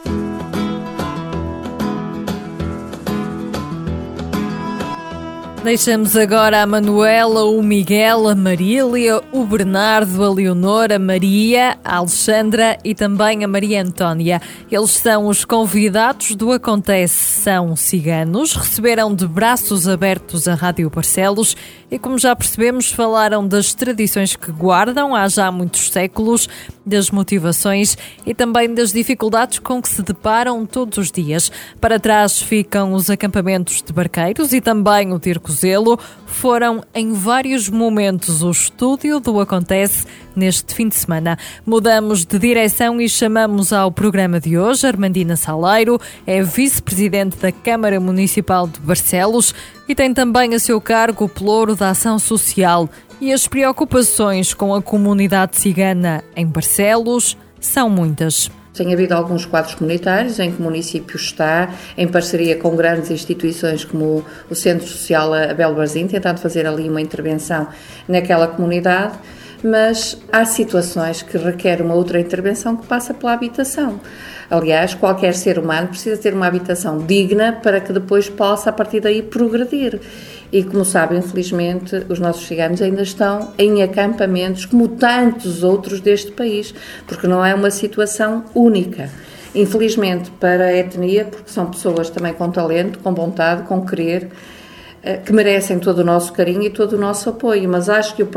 Deixamos agora a Manuela, o Miguel, a Marília, o Bernardo, a Leonor, a Maria, a Alexandra e também a Maria Antónia. Eles são os convidados do Acontece. São ciganos, receberam de braços abertos a Rádio Barcelos e, como já percebemos, falaram das tradições que guardam há já muitos séculos, das motivações e também das dificuldades com que se deparam todos os dias. Para trás ficam os acampamentos de barqueiros e também o Tirco Zelo. Foram em vários momentos o estúdio do Acontece neste fim de semana. Mudamos de direção e chamamos ao programa de hoje Armandina Saleiro, é vice-presidente da Câmara Municipal de Barcelos e tem também a seu cargo o pelouro da ação social. E as preocupações com a comunidade cigana em Barcelos são muitas. Tem havido alguns quadros comunitários em que o município está, em parceria com grandes instituições como o Centro Social Abel Barzim, tentando fazer ali uma intervenção naquela comunidade, mas há situações que requerem uma outra intervenção que passa pela habitação. Aliás, qualquer ser humano precisa ter uma habitação digna para que depois possa, a partir daí, progredir. E, como sabem, infelizmente, os nossos ciganos ainda estão em acampamentos como tantos outros deste país, porque não é uma situação única. Infelizmente, para a etnia, porque são pessoas também com talento, com vontade, com querer, que merecem todo o nosso carinho e todo o nosso apoio, mas acho que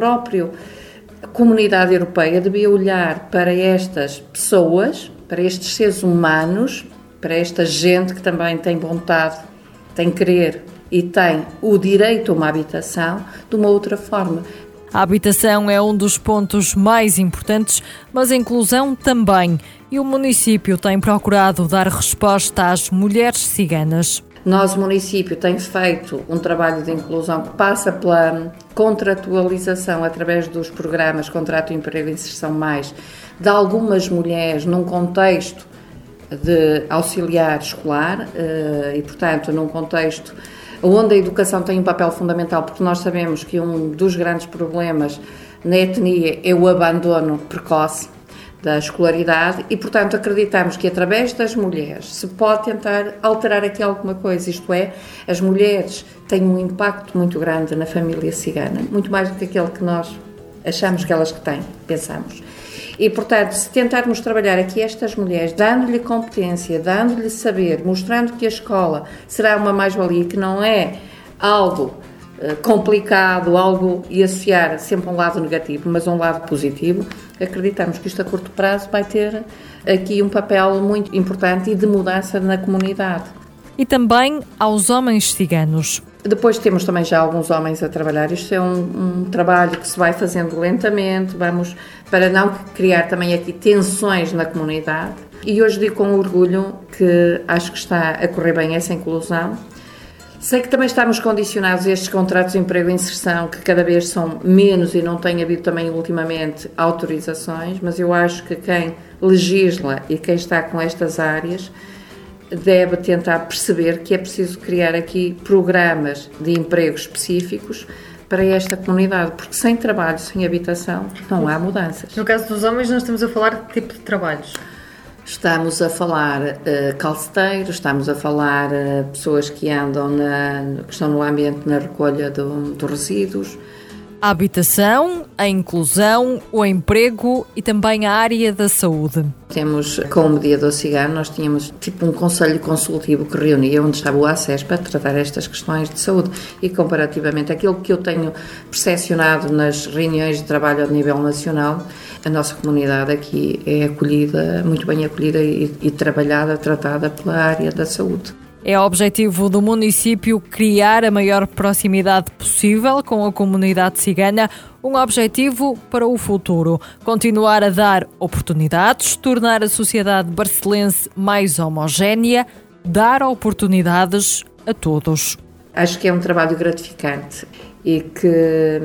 a comunidade europeia devia olhar para estas pessoas, para estes seres humanos, para esta gente que também tem vontade, tem querer e tem o direito a uma habitação de uma outra forma. A habitação é um dos pontos mais importantes, mas a inclusão também. E o município tem procurado dar resposta às mulheres ciganas. Nós, o município, tem feito um trabalho de inclusão que passa pela contratualização através dos programas Contrato de Emprego e Inserção Mais de algumas mulheres num contexto de auxiliar escolar e, portanto, num contexto onde a educação tem um papel fundamental, porque nós sabemos que um dos grandes problemas na etnia é o abandono precoce da escolaridade e, portanto, acreditamos que através das mulheres se pode tentar alterar aqui alguma coisa, isto é, as mulheres têm um impacto muito grande na família cigana, muito mais do que aquele que nós achamos que elas que têm, pensamos. E, portanto, se tentarmos trabalhar aqui estas mulheres, dando-lhe competência, dando-lhe saber, mostrando que a escola será uma mais-valia, que não é algo complicado, algo e associar sempre um lado negativo, mas um lado positivo, acreditamos que isto a curto prazo vai ter aqui um papel muito importante e de mudança na comunidade. E também aos homens ciganos. Depois temos também já alguns homens a trabalhar. Isto é um trabalho que se vai fazendo lentamente, vamos para não criar também aqui tensões na comunidade. E hoje digo com orgulho que acho que está a correr bem essa inclusão. Sei que também estamos condicionados a estes contratos de emprego e inserção, que cada vez são menos e não tem havido também ultimamente autorizações, mas eu acho que quem legisla e quem está com estas áreas deve tentar perceber que é preciso criar aqui programas de emprego específicos para esta comunidade, porque sem trabalho, sem habitação, não há mudanças. No caso dos homens, nós estamos a falar de que tipo de trabalhos? Estamos a falar calceteiros, estamos a falar pessoas que andam, que estão no ambiente na recolha dos resíduos. A habitação, a inclusão, o emprego e também a área da saúde. Temos, com o mediador cigano, nós tínhamos tipo um conselho consultivo que reunia onde estava o ACES para tratar estas questões de saúde e comparativamente àquilo que eu tenho percepcionado nas reuniões de trabalho a nível nacional, a nossa comunidade aqui é acolhida, muito bem acolhida e trabalhada, tratada pela área da saúde. É objetivo do município criar a maior proximidade possível com a comunidade cigana, um objetivo para o futuro. Continuar a dar oportunidades, tornar a sociedade barcelense mais homogénea, dar oportunidades a todos. Acho que é um trabalho gratificante e que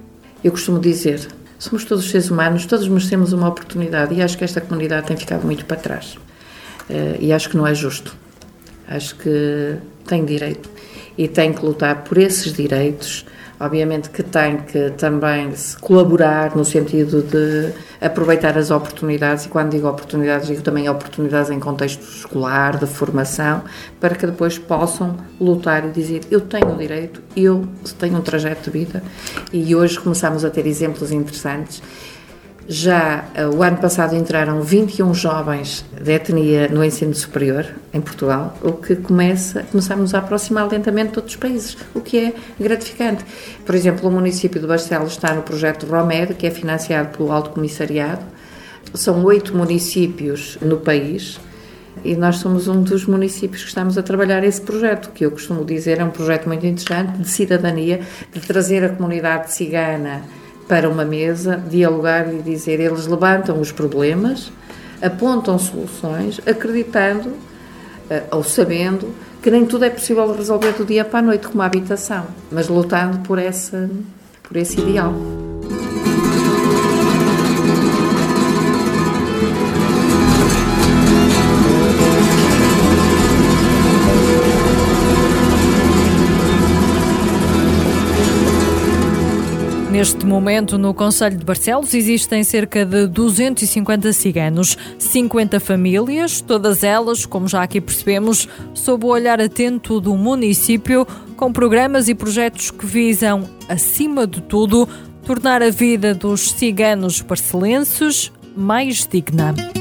eu costumo dizer, somos todos seres humanos, todos merecemos uma oportunidade e acho que esta comunidade tem ficado muito para trás e acho que não é justo. Acho que tem direito e tem que lutar por esses direitos. Obviamente que tem que também colaborar no sentido de aproveitar as oportunidades, e quando digo oportunidades, digo também oportunidades em contexto escolar, de formação, para que depois possam lutar e dizer: eu tenho o direito, eu tenho um trajeto de vida. E hoje começamos a ter exemplos interessantes. Já o ano passado entraram 21 jovens de etnia no ensino superior em Portugal, o que começamos a aproximar lentamente de outros países, o que é gratificante. Por exemplo, o município de Barcelos está no projeto ROMED, que é financiado pelo Alto Comissariado. São 8 municípios no país e nós somos um dos municípios que estamos a trabalhar esse projeto, que eu costumo dizer é um projeto muito interessante de cidadania, de trazer a comunidade cigana para uma mesa, dialogar e dizer: eles levantam os problemas, apontam soluções, acreditando ou sabendo que nem tudo é possível resolver do dia para a noite, como a habitação, mas lutando por esse ideal. Neste momento, no concelho de Barcelos, existem cerca de 250 ciganos, 50 famílias, todas elas, como já aqui percebemos, sob o olhar atento do município, com programas e projetos que visam, acima de tudo, tornar a vida dos ciganos barcelenses mais digna.